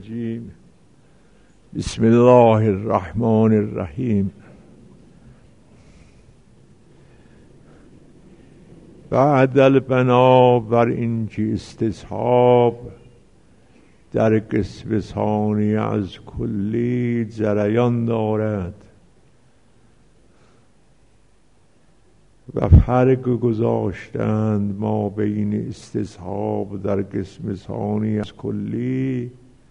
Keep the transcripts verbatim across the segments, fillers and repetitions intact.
الرجیم. بسم الله الرحمن الرحیم. بعد البنا بر اینکه استصحاب در قسم ثانی از کلی جریان دارد و فرق گذاشتند ما بین استصحاب در قسم ثانی از کلی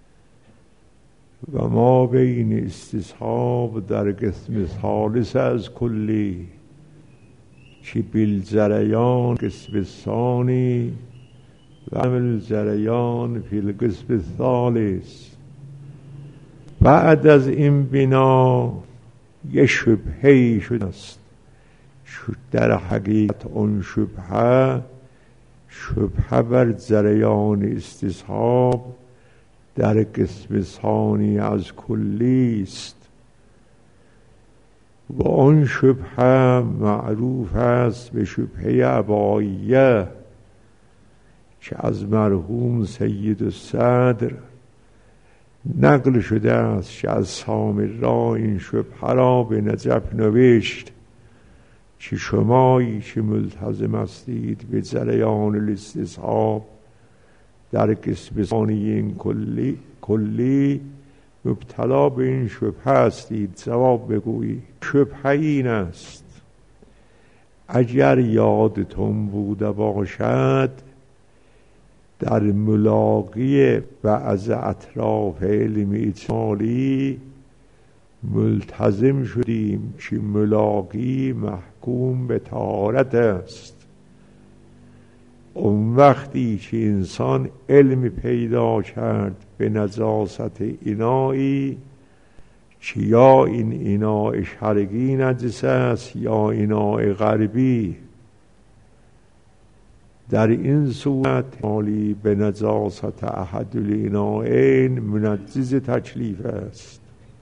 و ما بین استصحاب در قسم ثالث از کلی که بالجریان قسم ثانی و بالجریان فی القسم الثالث. بعد از این بنا یه شبهه‌ای شده است. در حقیقت اون شبهه شبهه بر جریان استصحاب در قسم ثانی از کلی است و آن شبهه معروف است به شبهه اباییه که از مرحوم سید الصدر نقل شده است که از سامرا این شبهه را به نجف نوشت که شمایی که ملتزم هستید به جریان الاستصحاب در قسم ثانی این کلی کلی مبتلا به این شبهه هستید. جواب بگویید. شبهه این است: اگر یادتون بوده باشد در ملاقی بعض اطراف علم اجمالی ملتزم شدیم که ملاقی محکوم به طهارت است. اون وقتی که انسان علم پیدا کرد به نجاست اینایی که یا این اینای شرقی نجس است یا اینای غربی، در این صورت مالی به نجاست احد الینائین منجز تکلیف است.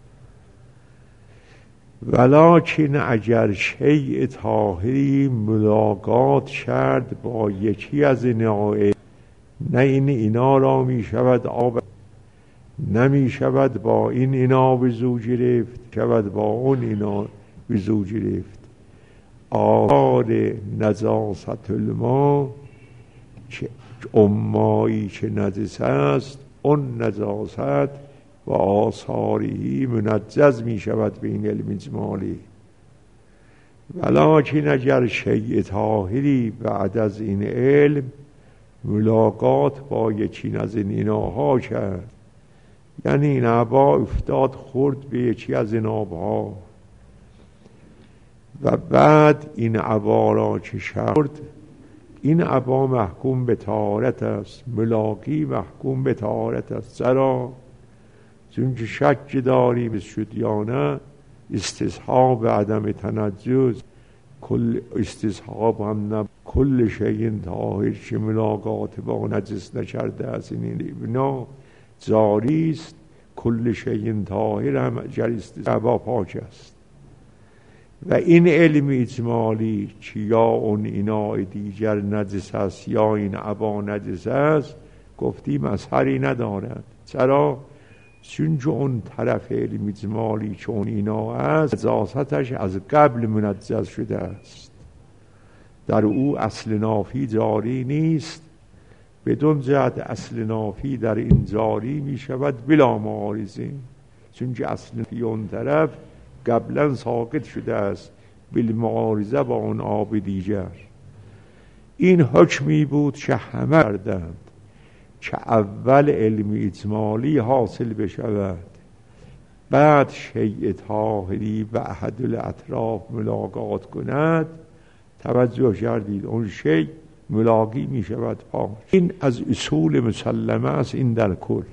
ولکن اگر شیء طاهری ملاقات کرد با یکی از اینائین، نه این اینا را می شود آب نمی شود با این اینا وضو گرفت، شود با اون اینا وضو گرفت. آثار نجاست الماء که امایی که نجس است اون نجاست و آثاری منجز می شود به این علم اجمالی. ولکن اگر شیء طاهری بعد از این علم ملاقات با یکی از این ایناها کرد، یعنی این عبا افتاد خورد به یکی از این آبها و بعد این عبا را که شرد، این عبا محکوم به طهارت است، ملاقی محکوم به طهارت است. چرا؟ چون که شک داریم شد یا نه استصحاب عدم تنجس، کل استصحاب هم نه کل شیء طاهر که ملاقات با نجس نکرده است این ابنا جاری است. کل شیء طاهر هم اگر استصحاب پاک است. و این علم اجمالی که یا اون اینای دیگر نجس است یا این عبا نجس است گفتیم اثری ندارد. چرا؟ چون که اون طرف علم اجمالی که اون اینا است نجاستش از قبل منجز شده است، در او اصل نافی جاری نیست. بدون جهت اصل نافی در این جاری می شود بلا معارضه، چون که اصل نافی اون طرف قبلا ساقط شده است بلا معارضه با اون آب دیگر. این حکمی بود که همه کردند که اول علم اجمالی حاصل بشود، بعد شیء طاهری به احد الاطراف ملاقات کند. توجه کردید اون شیء ملاقی می شود پاک. این از اصول مسلمه است. این در کل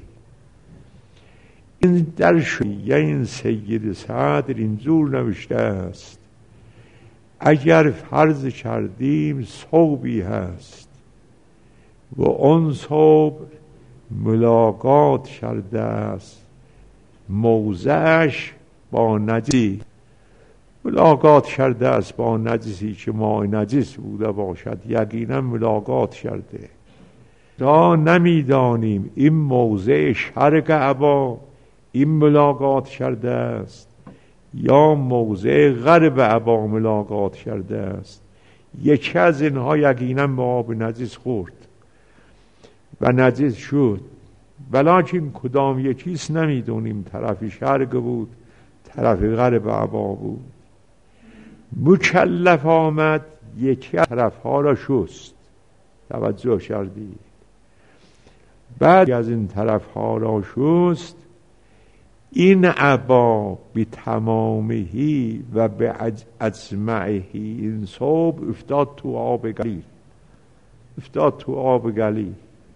این در شیعه این سید صدر اینجور نوشته است: اگر فرض کردیم ثوبی هست و اون ثوب ملاقات کرده است موضعش با نجسی، ملاقات کرده است با نجسی که ماء نجس بوده باشد، یقینا ملاقات کرده تا نمیدانیم این موضع شرق عبا این ملاقات کرده است یا موضع غرب عبا ملاقات کرده است. یکی از اینها یقینا به آب نجس خورد و نجس شد، ولیکن کدام یکیست نمیدونیم. طرف شرق بود، طرف غرب عبا بود. مکلف آمد یکی از طرفها را شست. توجه کردید؟ بعد از این طرفها را شست، این عبا به تمامهی و به اجمعهی این صبح افتاد تو آب گلیل. افتاد تو آب گلیل.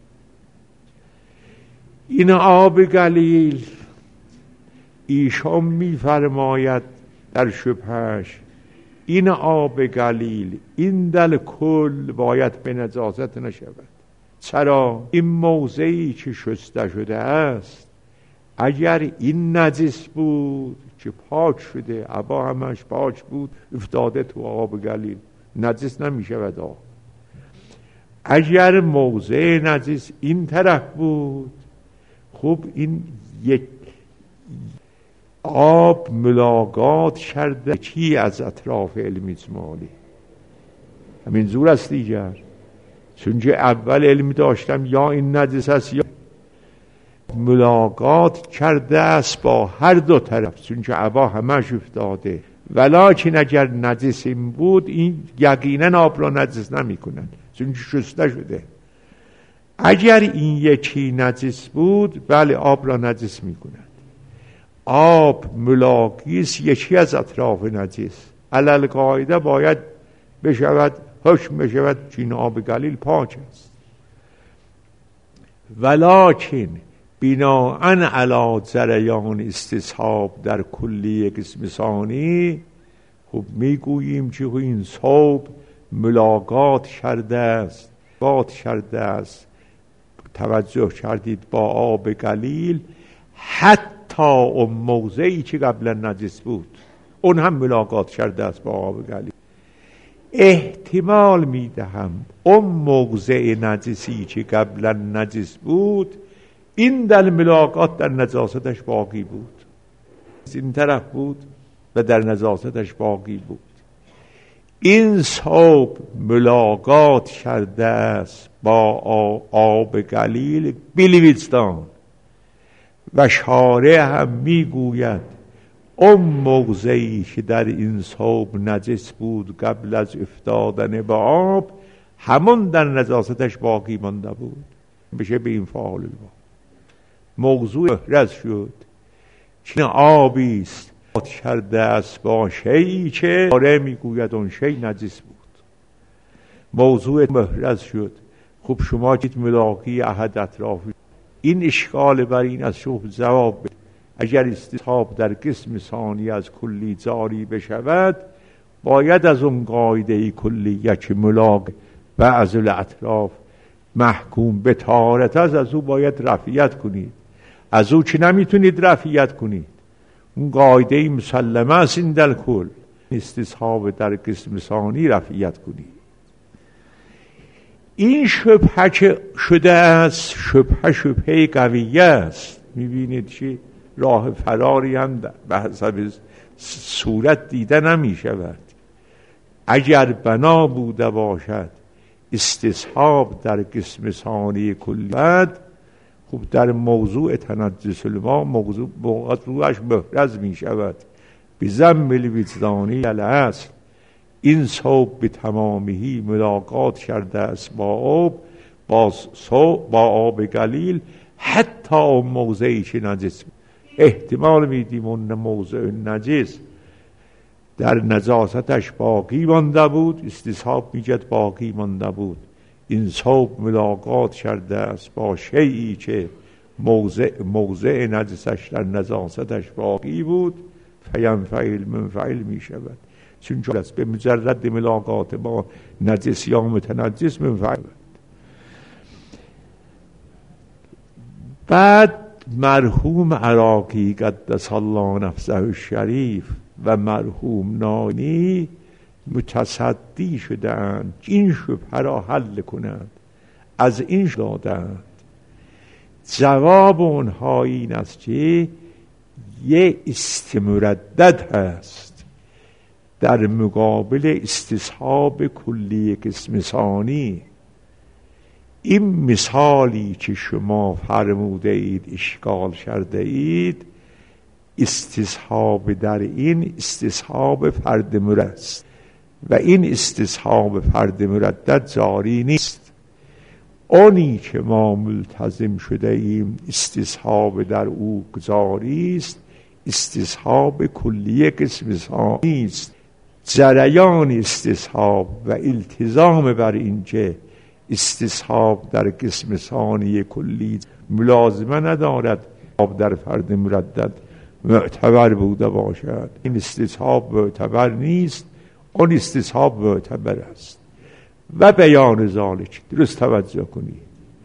این آب گلیل ایشان می فرماید در شبهش این آب گلیل این دل کل باید به نجاست نشود. چرا؟ این موضعی که شسته شده است اگر این نجس بود که پاک شده، عبا همش پاک بود، افتاده تو آب گلیل، نجس نمی شود آب. اگر موضع نجس این طرف بود، خب این یک آب ملاقات کرده چی از اطراف علم اجمالی. همین زور است دیگر، چون که اول علمی داشتم یا این نجس است یا ملاقات کرده است با هر دو طرف، چون که عبا همش افتاده. ولیکن اگر نجس این بود این یقینا آب را نجس نمی کنن، چون که شسته شده. اگر این یکی نجس بود بله آب را نجس می کنن. آب ملاقیس یکی از اطراف نجس، علل قاعده باید بشود حکم بشود چین آب گلیل پاک است. ولیکن بناءً علی جریان استصحاب در کلی قسم ثانی، خب میگوییم که این صوب ملاقات کرده است ملاقات کرده است توجه کردید با آب گلیل، حتی اون موضعی که قبلا نجس بود اون هم ملاقات کرده است با آب گلیل. احتمال میدهم اون موضع نجسی که قبلا نجس بود این در ملاقات در نجاستش باقی بود، این طرف بود و در نجاستش باقی بود. این صوب ملاقات کرده است با آب گلیل بلویزدان و شارع هم میگوید اون موضعی که در این صوب نجس بود قبل از افتادن به آب همون در نجاستش باقی مانده بود، بشه به این فعال الباب. موضوع رز شد که آبی است کرده است با شیئی که شارع میگوید اون شی نجس بود. موضوع محرز شد. خب شما که ملاقی احد اطرافی، این اشکال بر این از شبه جواب بده. اگر استصحاب در قسم ثانی از کلی جاری بشود باید از اون قاعده کلیه که ملاق و از الاطراف محکوم به طهارت است از او باید رفعیت کنید. از او که نمیتونید رفعیت کنید، اون قاعده مسلمه است این در کل استصحاب در قسم ثانی رفعیت کنید. این شبهه که شده است شبهه شبهه قویه است. میبینید چی راه فراری هم به حسب صورت دیده نمی شود. اگر بنا بوده باشد استصحاب در قسم ثانی کلی بعد، خب در موضوع تنجس الماء موضوع موضوعش محرز می شود به ضم الوجدانی الاصل. این صوب به تمامی ملاقات کرده است با آب با, صوب با آب گلیل حتی اون موضعی که نجس. احتمال میدیم اون موضع نجس در نجاستش باقی مانده بود، استصحاب میگد باقی مانده بود. این صوب ملاقات کرده است با شیئی که موضع, موضع نجسش در نجاستش باقی بود، فینفعل منفعل می شود. چون که به مجرد ملاقات با نجس یا متنجس منفعل. بعد مرحوم عراقی قدس الله نفسه الشریف و مرحوم نانی متصدی شدند این شبهه را حل کنند. از این دادند. جواب اونها این است که یه استمردد هست در مقابل استصحاب کلی قسم ثانی. این مثالی که شما فرموده اید اشکال کرده اید، استصحاب در این استصحاب فرد مرد است و این استصحاب فرد مردد جاری نیست. اونی که ما ملتزم شده ایم استصحاب در او جاری است، استصحاب کلیه قسم ثانی است. جریان استصحاب و التزام بر اینکه استصحاب در قسم ثانی کلی ملازمه ندارد در فرد مردد معتبر بوده باشد. این استصحاب معتبر نیست، اون استصحاب معتبر است. و بیان ذالک درست توجه کنید،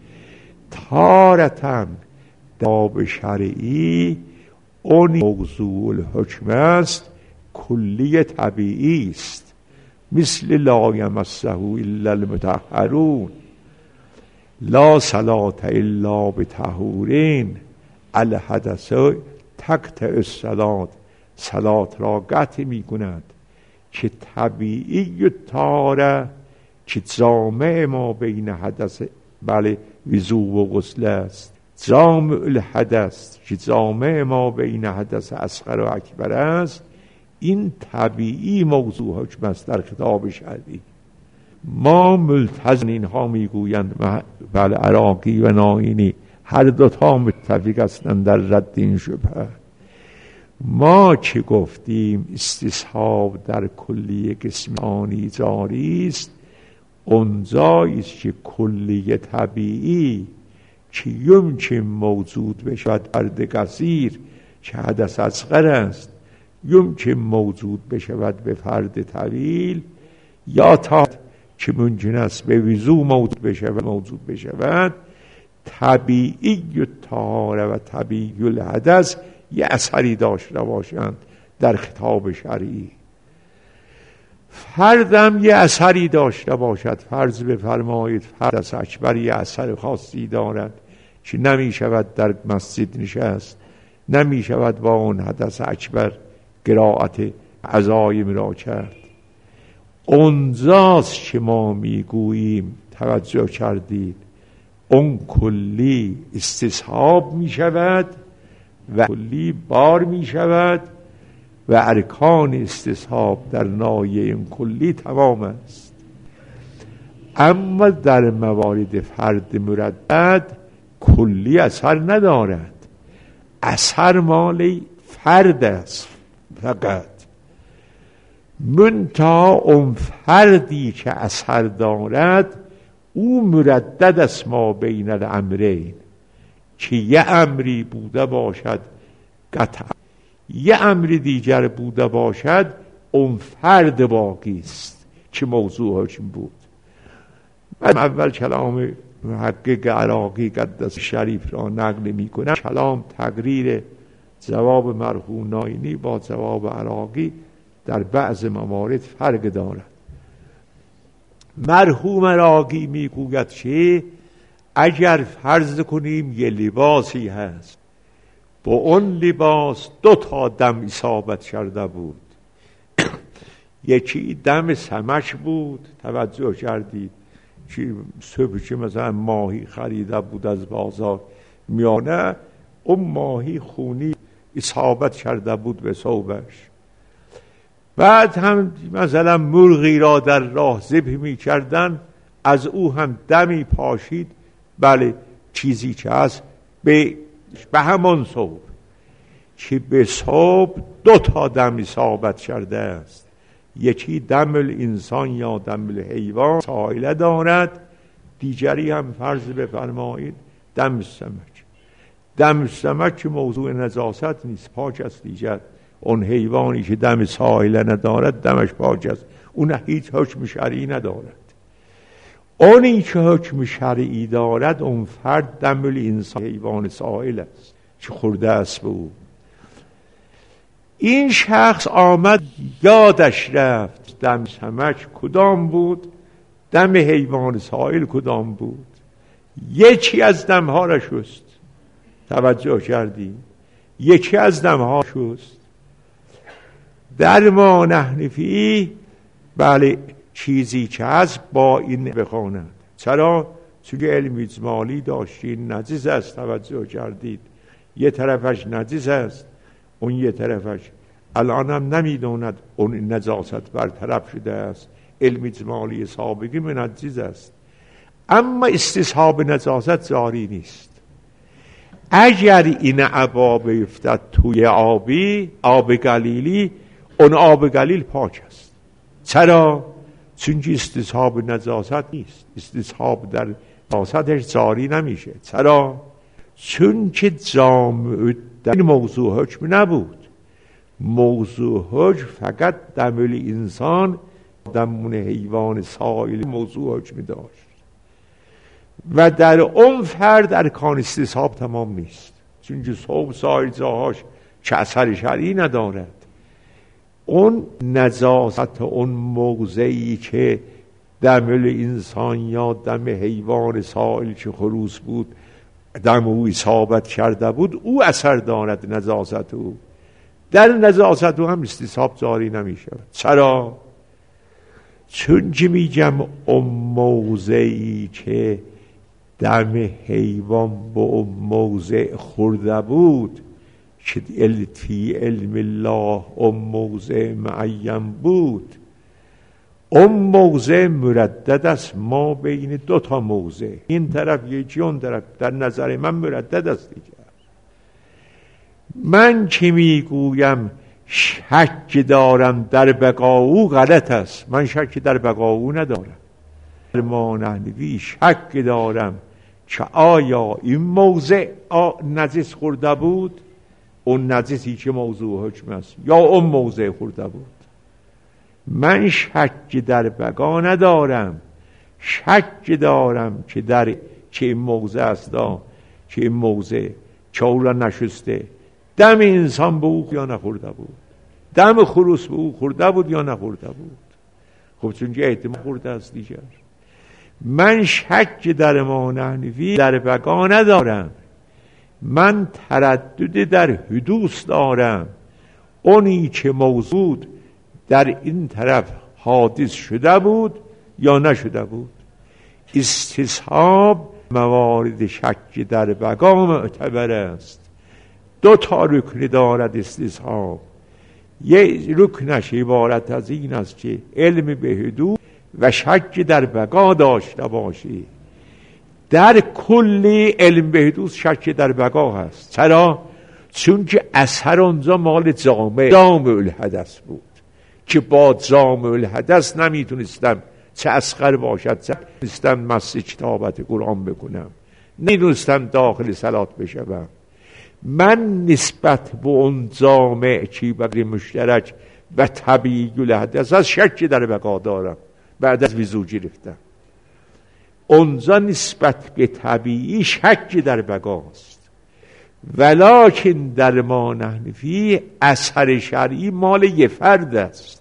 تارتاً باب شرعی اون موضوع الحکم است کلی طبیعی است، مثل لا یمسه الا المطهرون، لا صلاة الا بطهورین، الحدث تقطع الصلاة، صلاة را قطع می کند. که طبیعی تاره که جامع ما بین حدث بله وضو و غسل است، جامع الحدث که جامع ما بین حدث اصغر و اکبر است، این طبیعی موضوع حکم است در خطاب شرعی. ما ملتزم اینها میگویند بله عراقی و ناینی هر دوتا متفق هستند در رد این شبهه. ما که گفتیم استصحاب در کلی قسم ثانی جاری است، اونجایی است که کلی طبیعی که یمکن موجود بشود فرد قصیر که حدث اصغر است، یمکن موجود بشود به فرد طویل، یا تا که ممکن است به وضو موجود بشود موجود بشود. طبیعی طهاره و طبیعی الحدث یه اثری داشته باشند در خطاب شرعی. فردم یه اثری داشته باشد، فرض بفرمایید فرد اکبر یه اثر خاصی دارد که نمی شود در مسجد نشست، نمی شود با اون حدث اکبر قرائت عزایم را کرد. اونجاست که ما میگوییم توجه کردید اون کلی استصحاب می شود و کلی بار می شود و ارکان استصحاب در نایه این کلی تمام است. اما در موارد فرد مردد کلی اثر ندارد، اثر مال فرد است فقط. منتها اون فردی که اثر دارد او مردد است ما بین الامرین، که یه امری بوده باشد قطعا، یه امری دیگر بوده باشد، اون فرد باقی است که موضوع حکم بود. من اول کلام محقق عراقی قدس شریف را نقل می کنم. کلام تقریر جواب مرحوم ناینی با جواب عراقی در بعض موارد فرق دارد. مرحوم عراقی می گوید که اگر فرض کنیم یه لباسی هست، با اون لباس دو تا دم اصابت کرده بود، یکی دم سمک بود، توجه کردید که صبح که مثلا ماهی خریده بود از بازار میانه، اون ماهی خونی اصابت کرده بود به ثوبش. بعد هم مثلا مرغی را در راه ذبح می کردن، از او هم دمی پاشید، بله چیزی که هست به, به همون ثوب، که به ثوب دو تا دم اصابت کرده است، یکی دم الانسان یا دم الحیوان سائله دارد، دیگری هم فرض بفرمایید دم سمک. دم سمک موضوع نجاست نیست، پاک است دیگر. اون حیوانی که دم سائله ندارد دمش پاک است، اون هیچ حکم شرعی ندارد. اونی که حکم شرعی دارد اون فرد دم الانسان حیوان سائل است که خورده است به او. این شخص آمد یادش رفت دم سمک کدام بود، دم حیوان سائل کدام بود. یکی از دمها را شست. توجه کردی؟ یکی از دمها شست. در ما نحن فیه، بله چیزی که هست با این بخواند. چرا؟ چون علم اجمالی داشتین نجس است. توجه کردید؟ یه طرفش نجس است، اون یه طرفش الان هم نمیدوند اون نجاست برطرف شده است. علم اجمالی سابقی منجز است، اما استصحاب نجاست جاری نیست. اگر این عبا بیفتد توی آبی، آب گلیلی، اون آب گلیل پاک است. چرا؟ چون استصحاب نجاست نیست، استصحاب در نجاستش جاری نمیشه. چرا؟ چون که جامع در این موضوع حکم نبود. موضوع حکم فقط دمل انسان، دمون حیوان سائل موضوع حکم داشت و در اون فرد ارکان استصحاب تمام نیست، چون که صحب سایر جاهاش چه اثر شرعی ندارد. اون نجاست اون موضعی که دمل انسان یا دم حیوان سائل که خروس بود دم او اصابت کرده بود، او اثر دارد. نجاست او در نجاست او هم استصحاب جاری نمیشه. چرا؟ چون که میگم اون موضعی که دم حیوان با اون موضع خورده بود که فی علم الله اون موضع معین بود، اون موضع مردد است. ما بین دو تا موضع، این طرف یکی اون طرف، در نظر من مردد است دیگه. من که میگویم شک دارم در بقا او غلط است. من شک در بقا او ندارم. ما نحنوی شک دارم که آیا این موضع نجس خورده بود، اون نجسی که موضوع حکم است، یا اون موضع خورده بود. من شک در بقا ندارم، شک دارم که در چه این موضع است، که این موضع که او را نشسته دم انسان به او یا نخورده بود، دم خروس به او خورده بود یا نخورده بود. خب چون که احتمال خورده است دیگر. من شک در ما نحنفی در بقا ندارم، من تردد در حدوث دارم. اونی که موضوع در این طرف حادث شده بود یا نشده بود. استصحاب موارد شک در بقا معتبر است. دو تا رکن دارد استصحاب. یک رکنش عبارت از این است که علم به حدوث و شک در بقا داشته باشی. در کلی علم به حدوث شک در بقا هست. چرا؟ چون که اثر اونجا مال جامع جامع الحدث بود که با جامع الحدث نمیتونستم چه اصغر باشد، چه نمیتونستم مس کتابت قرآن بکنم، نمیتونستم داخل صلات بشم. من نسبت به اون جامع چی بقی مشترک و طبیعی الحدث از شک در بقا دارم. بعد از وضو گرفتم اونجا نسبت به طبیعی شک در بقاست، ولکن در ما نحنفی اثر شرعی مال یه فرد است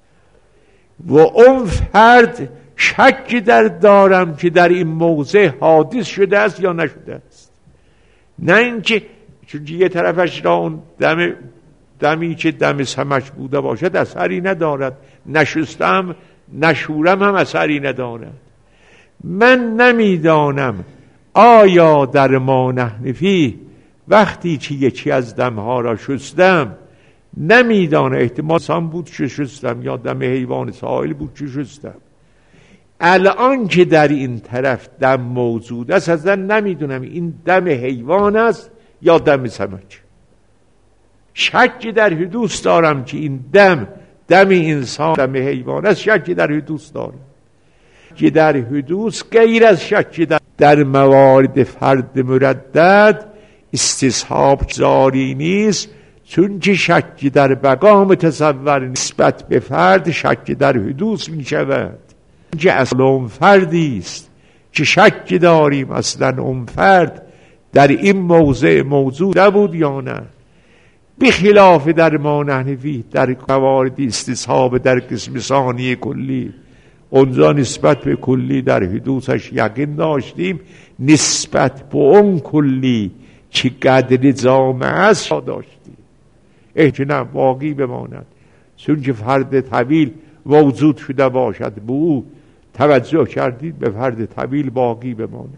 و اون فرد شک در دارم که در این موضع حادث شده است یا نشده است. نه اینکه چون یه طرفش را اون دم دمی که دم سمک بوده باشد اثری ندارد، نشستم نشورم هم اثری ندارد. من نمیدانم آیا در ما نحنفی وقتی که یکی از دمها را شستم، نمیدانم احتمال سام بود که شستم یا دم حیوان سائل بود که شستم، الان که در این طرف دم موجود است اصلا نمیدونم این دم حیوان است یا دم سمک. شک در حدوث دارم که این دم دم انسان دم حیوان است، شک در حدوث دارم که در حدوث غیر از شک در, در موارد فرد مردد استصحاب جاری نیست، چون که شک در بقا متصور نسبت به فرد شک در حدوث می شود که اصلا اون فردی است که شک داریم اصلا اون فرد در این موضع موجود بود یا نه. بخلاف در ما نحنفی در موارد استصحاب در قسم ثانی کلی اونجا نسبت به کلی در حدوثش یقین داشتیم، نسبت به اون کلی چه قدر جامعه است داشتیم. احتمال باقی بماند، چون که فرد طویل موجود شده باشد به او توجه کردید، به فرد طویل باقی بماند.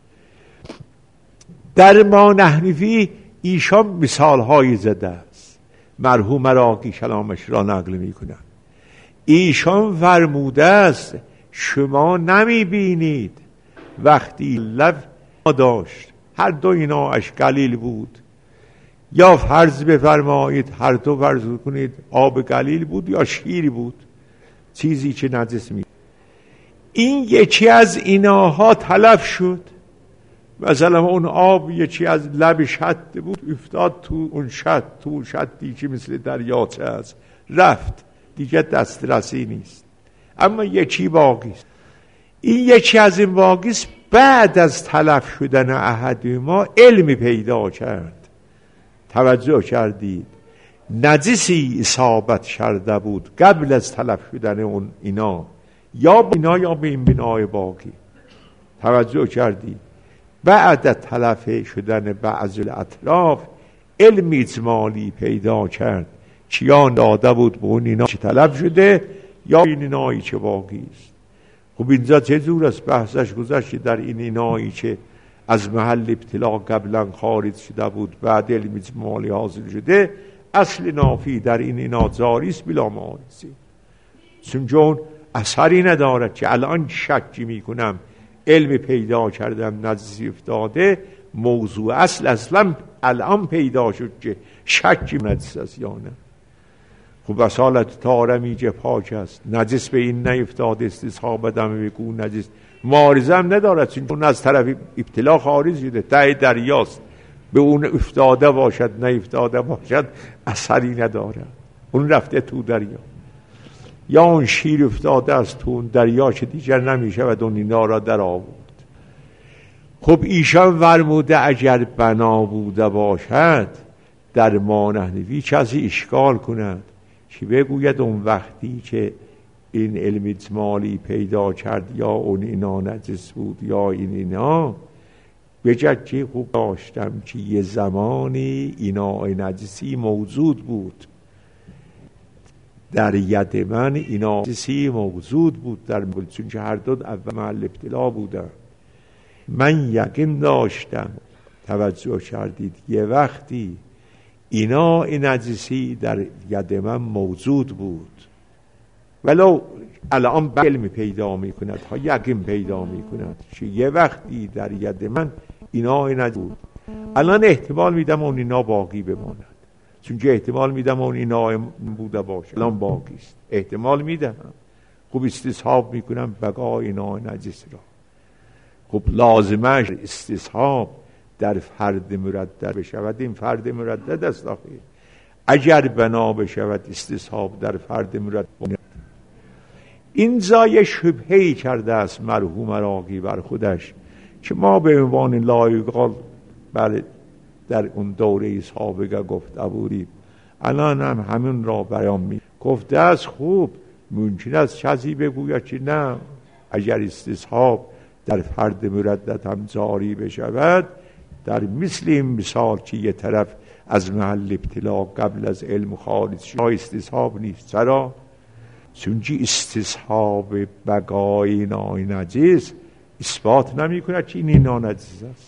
در ما نحنفی ایشان مثال های زده است. مرحوم عراقی کلامش را نقل می کنند. ایشان فرموده است شما نمی بینید وقتی لب داشت هر دو ایناش قلیل بود، یا فرض بفرمایید هر دو فرض کنید آب قلیل بود یا شیر بود، چیزی که نجس می، این یکی از ایناها تلف شد، مثلا اون آب یکی از لب شط بود افتاد تو اون شط، تو شطی که مثل دریاچه است رفت، دیگه دسترسی نیست، اما یکی باقی است. این یکی از این باقی است. بعد از تلف شدن احد ما علمی پیدا کرد، توجه کردید، نجسی اصابت کرده بود قبل از تلف شدن اون اینا، یا بینا یا به این بنای باقی، توجه کردید. بعد از تلف شدن بعض الاطراف علم اجمالی پیدا کرد چیان داده بود به اون اینا چه تلف شده یا این اینایی چه باقی است. خب اینجا چه جور است؟ بحثش گذشت در این اینایی که از محل ابتلا قبلا خارج شده بود بعد علم اجمالی حاصل شده، اصل نافی در این اینا جاری است بلا معارضه، چون جون اثری ندارد که الان شکی میکنم علم پیدا کردم نجسی افتاده، موضوع اصل اصلا الان پیدا شد که شکی نجس است یا نه. خب اصالت طارمی که پاک است، نجس به این نیفتاده، استصحاب دم بگو نجس، معارضه هم ندارد، چون از طرف ابتلا خارج شده، ته دریاست، به اون افتاده باشد نیفتاده باشد اثری ندارد، اون رفته تو دریا. یا اون شیر افتاده است تو اون دریا که دیگر نمیشه و اون اینا را در آورد. خب ایشان فرموده اگر بنا بوده باشد در ما نحنفی کسی اشکال کند که بگوید اون وقتی که این علم اجمالی پیدا کرد یا اون اینا نجس بود یا این اینا، بجد که خوب داشتم که یه زمانی اینا نجسی موجود بود در ید من، اینا نجسی موجود بود در من، چون که هر دو اول محل ابتلا بودن. من یقین داشتم، توجه کردید، یه وقتی اینا نجسی در ید من موجود بود، ولو الان علم پیدا می کند ها، یقین پیدا می کند که یه وقتی در ید من اینا نجسی بود، الان احتمال میدم اون اینا باقی بماند، چون که احتمال میدم اون اینا بوده باشه الان باقی است، احتمال میدم. خب استصحاب میکنم بقای اینا نجس را. خب لازمش استصحاب در فرد مردد بشود، این فرد مردد است آخه. اگر بنا بشود استصحاب در فرد مردد، این زای شبهه‌ای کرده است مرحوم عراقی بر خودش که ما به عنوان لایقال بر در اون دوره سابقه گفته بودیم، الان هم همین را بیان می گفته است. خوب ممکن است کسی بگوید که نه، اگر استصحاب در فرد مردد هم جاری بشود، در مثل این مثال که یه طرف از محل ابتلا قبل از علم خارج شد استصحاب نیست. چرا؟ چون که استصحاب بقای نای نجس اثبات نمی کند که این نانجس است.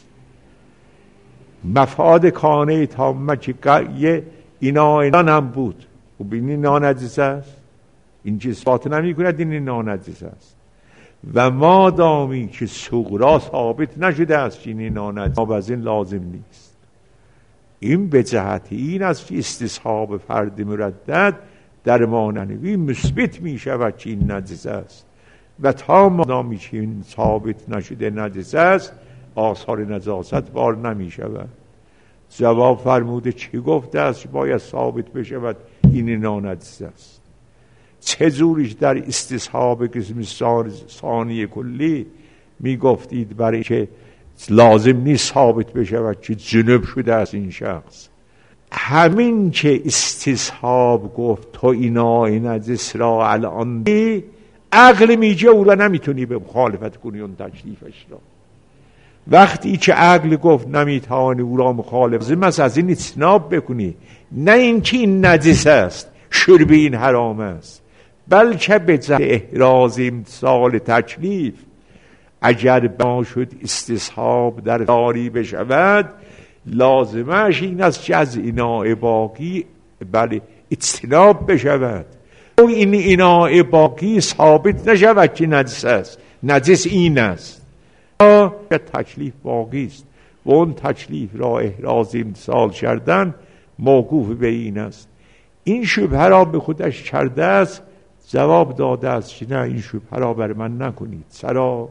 مفاد کانه تامه که یه اینا اینا هم بود، خب این نانجس است، این که اثبات نمی کند این نانجس است. و ما دامی که صغرا ثابت نشده است که این نانجس، ما از این لازم نیست. این به جهت این است که استصحاب فرد مردد در ما نحنفی مثبت می شود که این نجس است، و تا ما دامی که این ثابت نشده نجس است آثار نجاست بار نمی شود. جواب فرموده چی گفته است باید ثابت بشود این نانجس است؟ چه جوریش در استصحاب قسم ثانی کلی می گفتید برای که لازم نیست ثابت بشود که جنب شده است این شخص. همین که استصحاب گفت تو اینا نجس را الان دی، عقل میگه او را نمیتونی به مخالفت کنی اون تکلیفش را. وقتی که عقل گفت نمیتوانی او را مخالفت کنی، از این اجتناب بکنی، نه اینکه این نجس است، شرب این حرام است، بلکه به جهت احراز امتثال تکلیف اگر ما شد استصحاب در جاری بشود، لازمش این است که از ایناء باقی بله اجتناب بشود. این ایناء باقی ثابت نشود که نجس است، نجس این است، تکلیف باقی است و اون تکلیف را احراز امتثال کردن موقوف به این است. این شبهه را به خودش کرده است، جواب داده است که نه، این شبهه را بر من نکنید. چرا؟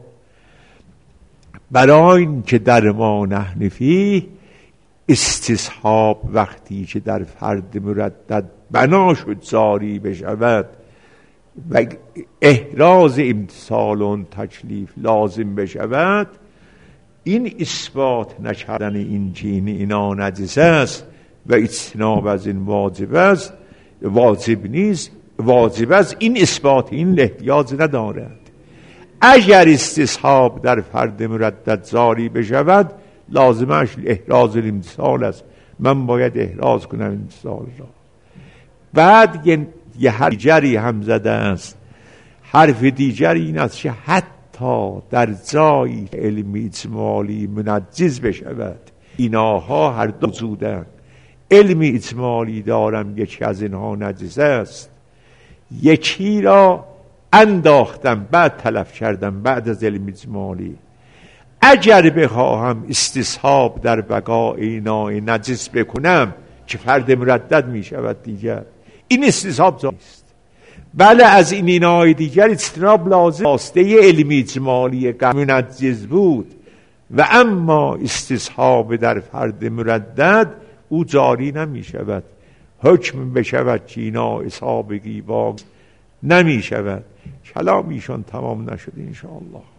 برای این که در ما نحن فیه استصحاب وقتی که در فرد مردد بنا شد جاری بشود و احراز امتثال اون تکلیف لازم بشود، این اثبات نکردن این که این اینا نجس است و اجتناب از این واجب است، واجب نیست، واجب است، این اثبات این احتیاج ندارد. اگر استصحاب در فرد مردد جاری بشود، لازمش احراز امتثال است، من باید احراز کنم امتثال را. بعد یه, یه حرف دیگری هم زده است. حرف دیگری این است که حتی در جایی علم اجمالی منجز بشود، ایناها هر دو موجودند. علم اجمالی دارم یکی از اینها نجس است، یکی را انداختم بعد تلف کردم بعد از علم اجمالی. اگر بخواهم استصحاب در بقاء ایناء نجس بکنم که فرد مردد می شود دیگر، این استصحاب است. بله از این ایناء دیگر اجتناب لازم، واسطه علم اجمالی منجز بود و اما استصحاب در فرد مردد او جاری نمی شود، حکم بشود که ایناء سابقی باقی نمی شود. کلام ایشان تمام نشده انشاءالله.